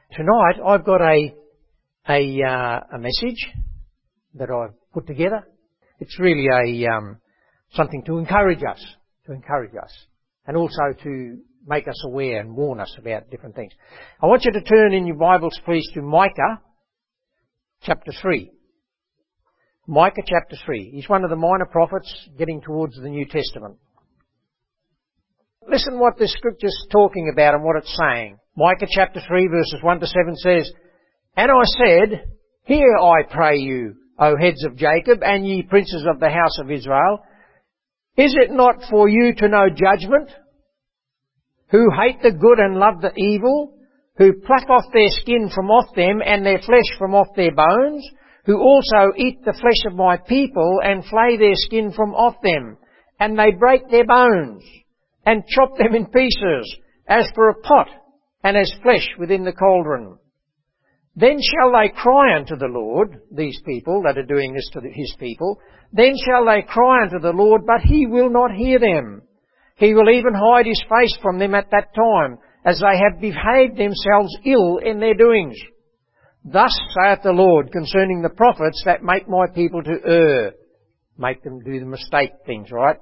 Tonight I've got a message that I've put together. It's really something to encourage us, and also to make us aware and warn us about different things. I want you to turn in your Bibles, please, to Micah chapter 3. Micah chapter 3. He's one of the minor prophets getting towards the New Testament. Listen what this scripture's talking about and what it's saying. Micah chapter 3 verses 1 to 7 says, "And I said, Hear, I pray you, O heads of Jacob, and ye princes of the house of Israel. Is it not for you to know judgment? Who hate the good and love the evil, who pluck off their skin from off them and their flesh from off their bones, who also eat the flesh of my people and flay their skin from off them, and they break their bones and chop them in pieces as for a pot and as flesh within the cauldron. Then shall they cry unto the Lord," these people that are doing this to his people, "then shall they cry unto the Lord, but he will not hear them. He will even hide his face from them at that time, as they have behaved themselves ill in their doings. Thus saith the Lord concerning the prophets that make my people to err." Make them do the mistake things, right?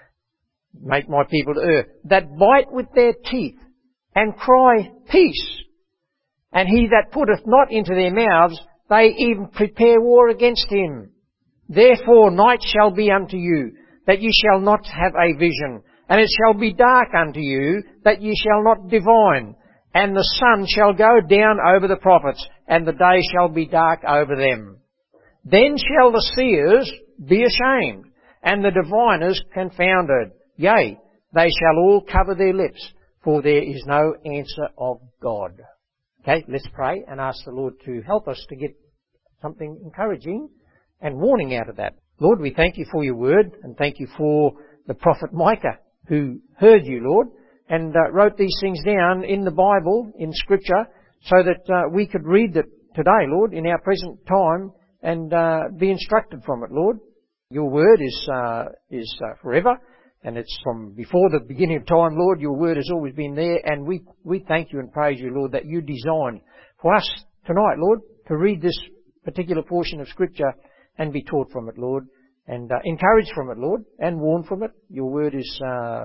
Make my people to err. "That bite with their teeth and cry, Peace. And he that putteth not into their mouths, they even prepare war against him. Therefore night shall be unto you, that ye shall not have a vision, and it shall be dark unto you, that ye shall not divine. And the sun shall go down over the prophets, and the day shall be dark over them. Then shall the seers be ashamed, and the diviners confounded. Yea, they shall all cover their lips, for there is no answer of God." Okay, let's pray and ask the Lord to help us to get something encouraging and warning out of that. Lord, we thank you for your word, and thank you for the prophet Micah, who heard you, Lord, and wrote these things down in the Bible, in Scripture, so that we could read it today, Lord, in our present time, and be instructed from it, Lord. Your word is forever, and it's from before the beginning of time, Lord. Your word has always been there, and we thank you and praise you, Lord, that you designed for us tonight, Lord, to read this particular portion of Scripture and be taught from it, Lord, and encouraged from it, Lord, and warned from it. Your word is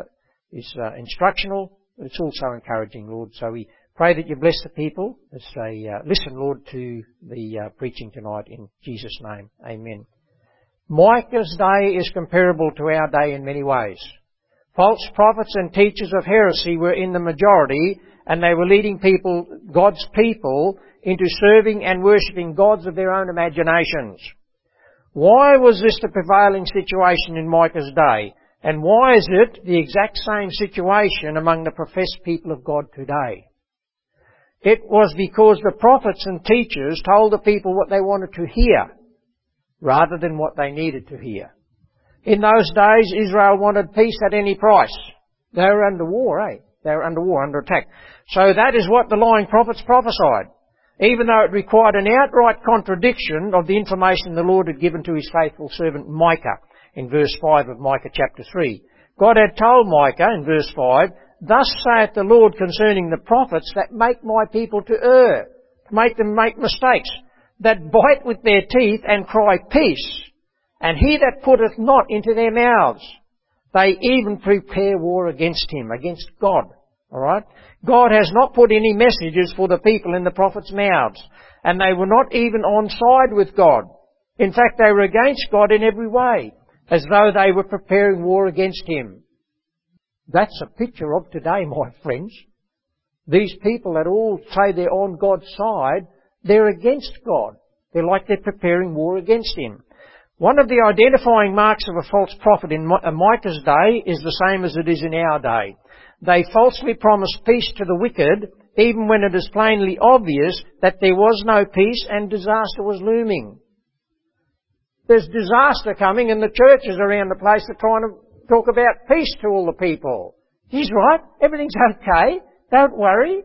instructional, but it's also encouraging, Lord. So we pray that you bless the people as they listen, Lord, to the preaching tonight in Jesus' name. Amen. Micah's day is comparable to our day in many ways. False prophets and teachers of heresy were in the majority, and they were leading God's people, into serving and worshipping gods of their own imaginations. Why was this the prevailing situation in Micah's day? And why is it the exact same situation among the professed people of God today? It was because the prophets and teachers told the people what they wanted to hear, rather than what they needed to hear. In those days, Israel wanted peace at any price. They were under war, They were under war, under attack. So that is what the lying prophets prophesied, even though it required an outright contradiction of the information the Lord had given to his faithful servant Micah in verse 5 of Micah chapter 3. God had told Micah in verse 5, "Thus saith the Lord concerning the prophets that make my people to err," to make them make mistakes, "that bite with their teeth and cry, Peace, and he that putteth not into their mouths, they even prepare war against him," against God. Alright? God has not put any messages for the people in the prophets' mouths, and they were not even on side with God. In fact, they were against God in every way, as though they were preparing war against him. That's a picture of today, my friends. These people that all say they're on God's side, they're against God. They're like they're preparing war against him. One of the identifying marks of a false prophet in Micah's day is the same as it is in our day. They falsely promised peace to the wicked, even when it is plainly obvious that there was no peace and disaster was looming. There's disaster coming, and the churches around the place are trying to talk about peace to all the people. He's right. Everything's okay. Don't worry.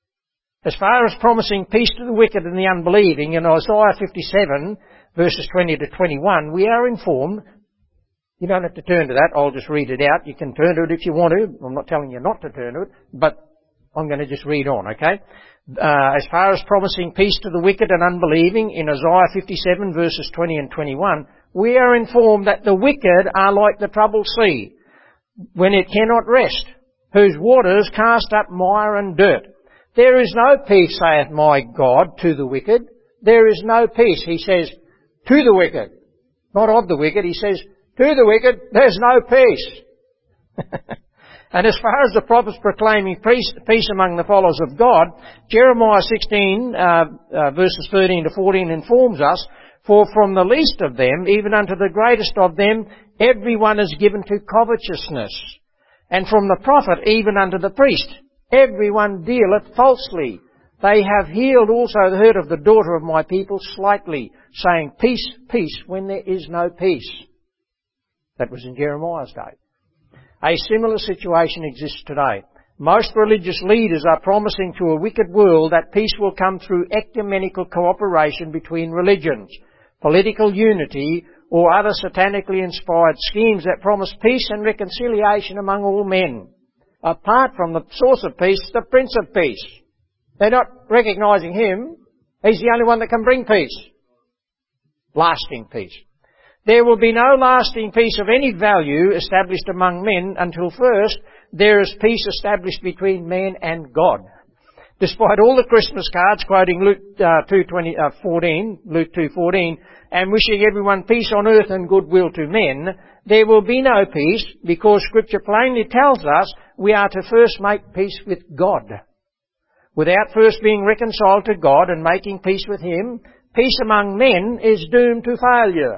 As far as promising peace to the wicked and the unbelieving, in Isaiah 57, verses 20 to 21, we are informed. You don't have to turn to that. I'll just read it out. You can turn to it if you want to. I'm not telling you not to turn to it. But I'm going to just read on, okay? As far as promising peace to the wicked and unbelieving, in Isaiah 57 verses 20 and 21, we are informed that the wicked are like the troubled sea, when it cannot rest, whose waters cast up mire and dirt. There is no peace, saith my God, to the wicked. There is no peace, he says, to the wicked. Not of the wicked, he says, to the wicked, there's no peace. And as far as the prophets proclaiming peace among the followers of God, Jeremiah 16, verses 13 to 14 informs us, for from the least of them, even unto the greatest of them, everyone is given to covetousness. And from the prophet, even unto the priest, everyone dealeth falsely. They have healed also the hurt of the daughter of my people slightly, saying, peace, peace, when there is no peace. That was in Jeremiah's day. A similar situation exists today. Most religious leaders are promising to a wicked world that peace will come through ecumenical cooperation between religions, political unity, or other satanically inspired schemes that promise peace and reconciliation among all men. Apart from the source of peace, the Prince of Peace. They're not recognising Him. He's the only one that can bring peace. Lasting peace. There will be no lasting peace of any value established among men until first there is peace established between man and God. Despite all the Christmas cards quoting Luke 2:14, and wishing everyone peace on earth and goodwill to men, there will be no peace because Scripture plainly tells us we are to first make peace with God. Without first being reconciled to God and making peace with Him, peace among men is doomed to failure.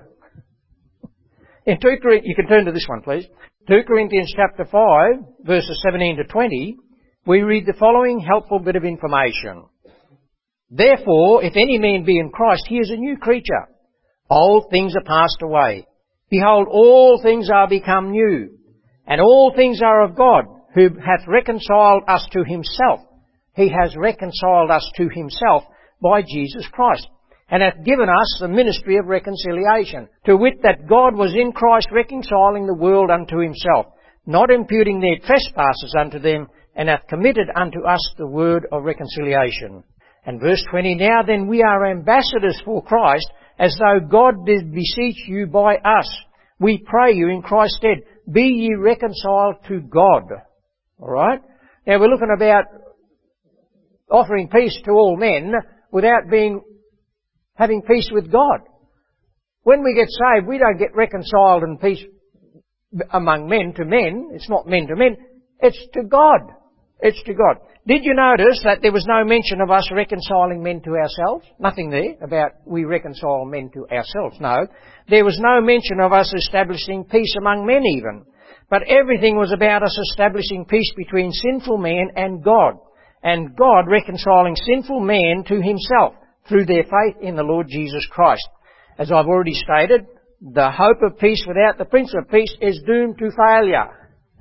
In 2 Corinthians, you can turn to this one, please. 2 Corinthians chapter 5, verses 17 to 20, we read the following helpful bit of information. Therefore, if any man be in Christ, he is a new creature. Old things are passed away. Behold, all things are become new. And all things are of God, who hath reconciled us to Himself. He has reconciled us to Himself by Jesus Christ, and hath given us the ministry of reconciliation, to wit that God was in Christ reconciling the world unto Himself, not imputing their trespasses unto them, and hath committed unto us the word of reconciliation. And verse 20, now then we are ambassadors for Christ, as though God did beseech you by us. We pray you in Christ's stead, be ye reconciled to God. Alright? Now we're looking about offering peace to all men without having peace with God. When we get saved, we don't get reconciled in peace among men to men. It's not men to men. It's to God. It's to God. Did you notice that there was no mention of us reconciling men to ourselves? Nothing there about we reconcile men to ourselves. No. There was no mention of us establishing peace among men even. But everything was about us establishing peace between sinful man and God. And God reconciling sinful man to Himself through their faith in the Lord Jesus Christ. As I've already stated, the hope of peace without the Prince of Peace is doomed to failure.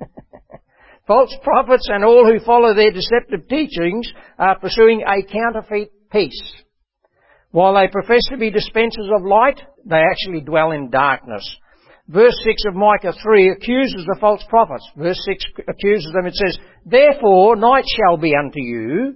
False prophets and all who follow their deceptive teachings are pursuing a counterfeit peace. While they profess to be dispensers of light, they actually dwell in darkness. Verse 6 of Micah 3 accuses the false prophets. Verse 6 accuses them. It says, therefore night shall be unto you,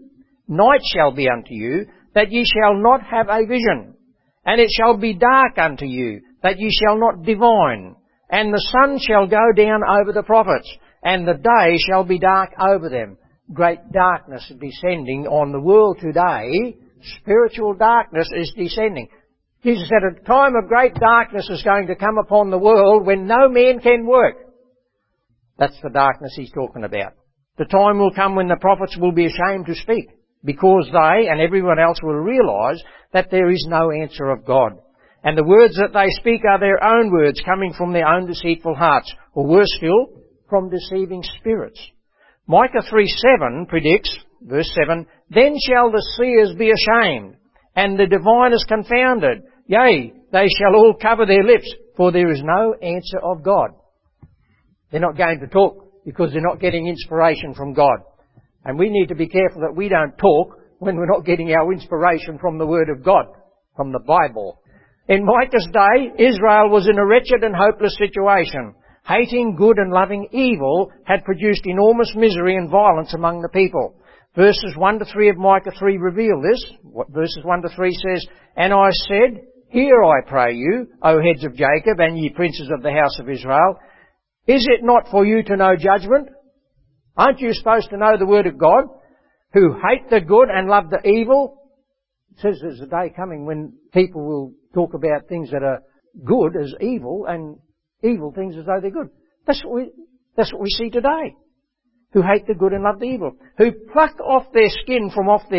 that ye shall not have a vision. And it shall be dark unto you, that ye shall not divine. And the sun shall go down over the prophets, and the day shall be dark over them. Great darkness is descending on the world today. Spiritual darkness is descending. Jesus said a time of great darkness is going to come upon the world when no man can work. That's the darkness He's talking about. The time will come when the prophets will be ashamed to speak, because they and everyone else will realise that there is no answer of God. And the words that they speak are their own words coming from their own deceitful hearts, or worse still, from deceiving spirits. Micah 3:7 predicts, verse 7, then shall the seers be ashamed, and the diviners confounded. Yea, they shall all cover their lips, for there is no answer of God. They're not going to talk because they're not getting inspiration from God. And we need to be careful that we don't talk when we're not getting our inspiration from the Word of God, from the Bible. In Micah's day, Israel was in a wretched and hopeless situation. Hating good and loving evil had produced enormous misery and violence among the people. Verses 1 to 3 of Micah 3 reveal this. What verses 1 to 3 says, "And I said, Hear, I pray you, O heads of Jacob, and ye princes of the house of Israel. Is it not for you to know judgment? Aren't you supposed to know the word of God? Who hate the good and love the evil." It says there's a day coming when people will talk about things that are good as evil and evil things as though they're good. That's what we see today. Who hate the good and love the evil. Who pluck off their skin from off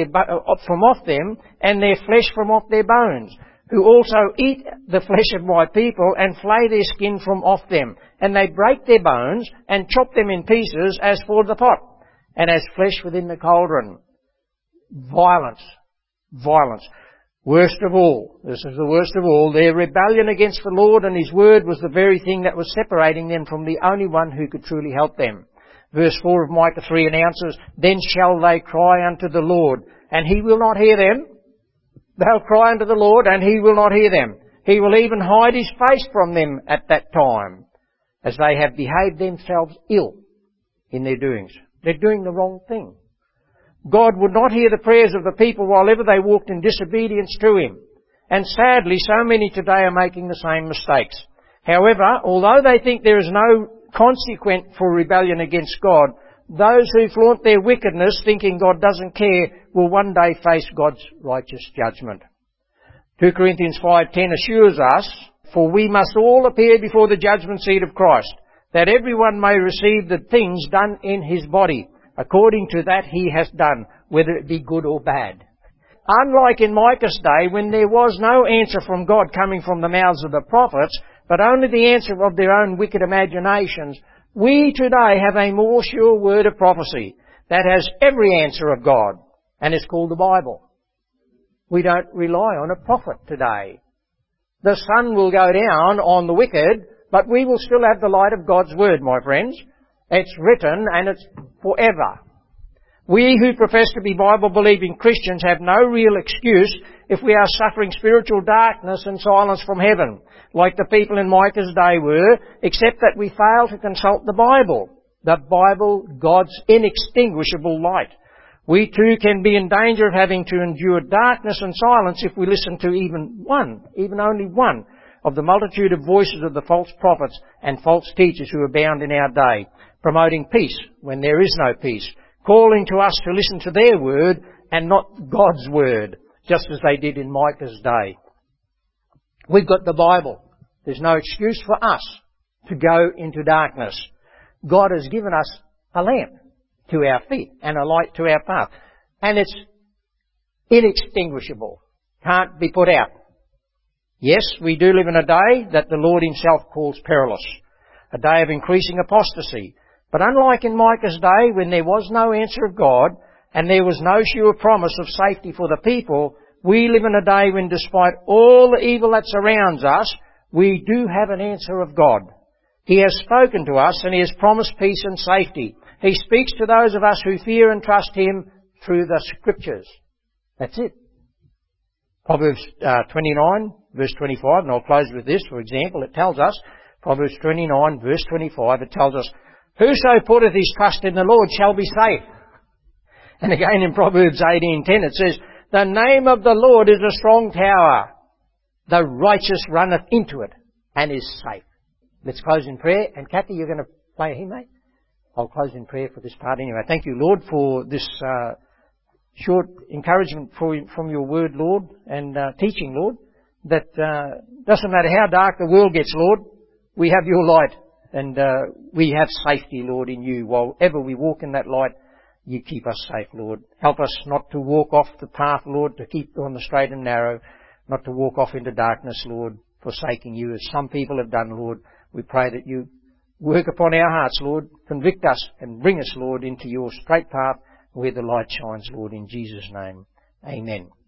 them and their flesh from off their bones. Who also eat the flesh of my people and flay their skin from off them. And they break their bones and chop them in pieces as for the pot, and as flesh within the cauldron. Violence. Violence. Worst of all, this is the worst of all, their rebellion against the Lord and His word was the very thing that was separating them from the only one who could truly help them. Verse 4 of Micah 3 announces, "Then shall they cry unto the Lord, and He will not hear them." They'll cry unto the Lord, and He will not hear them. He will even hide His face from them at that time, as they have behaved themselves ill in their doings. They're doing the wrong thing. God would not hear the prayers of the people while ever they walked in disobedience to Him. And sadly, so many today are making the same mistakes. However, although they think there is no consequence for rebellion against God, those who flaunt their wickedness, thinking God doesn't care, will one day face God's righteous judgment. 2 Corinthians 5:10 assures us, "For we must all appear before the judgment seat of Christ, that everyone may receive the things done in his body, according to that he has done, whether it be good or bad." Unlike in Micah's day, when there was no answer from God coming from the mouths of the prophets, but only the answer of their own wicked imaginations, we today have a more sure word of prophecy that has every answer of God, and it's called the Bible. We don't rely on a prophet today. The sun will go down on the wicked, but we will still have the light of God's word, my friends. It's written and it's forever. We who profess to be Bible-believing Christians have no real excuse if we are suffering spiritual darkness and silence from heaven, like the people in Micah's day were, except that we fail to consult the Bible. The Bible, God's inextinguishable light. We too can be in danger of having to endure darkness and silence if we listen to even only one, of the multitude of voices of the false prophets and false teachers who abound in our day, promoting peace when there is no peace, calling to us to listen to their word and not God's word, just as they did in Micah's day. We've got the Bible. There's no excuse for us to go into darkness. God has given us a lamp to our feet and a light to our path. And it's inextinguishable. Can't be put out. Yes, we do live in a day that the Lord Himself calls perilous. A day of increasing apostasy. But unlike in Micah's day, when there was no answer of God and there was no sure promise of safety for the people, we live in a day when, despite all the evil that surrounds us, we do have an answer of God. He has spoken to us and He has promised peace and safety. He speaks to those of us who fear and trust Him through the Scriptures. That's it. Proverbs 29, verse 25, and I'll close with this, for example. It tells us, Proverbs 29, verse 25, it tells us, "Whoso putteth his trust in the Lord shall be safe." And again in Proverbs 18:10 it says, "The name of the Lord is a strong tower. The righteous runneth into it and is safe." Let's close in prayer. And Kathy, you're going to play a hymn, mate? I'll close in prayer for this part anyway. Thank you, Lord, for this short encouragement from your word, Lord, and teaching, Lord, that doesn't matter how dark the world gets, Lord, we have your light. And we have safety, Lord, in you. While ever we walk in that light, you keep us safe, Lord. Help us not to walk off the path, Lord, to keep on the straight and narrow, not to walk off into darkness, Lord, forsaking you, as some people have done, Lord. We pray that you work upon our hearts, Lord, convict us and bring us, Lord, into your straight path where the light shines, Lord, in Jesus' name. Amen.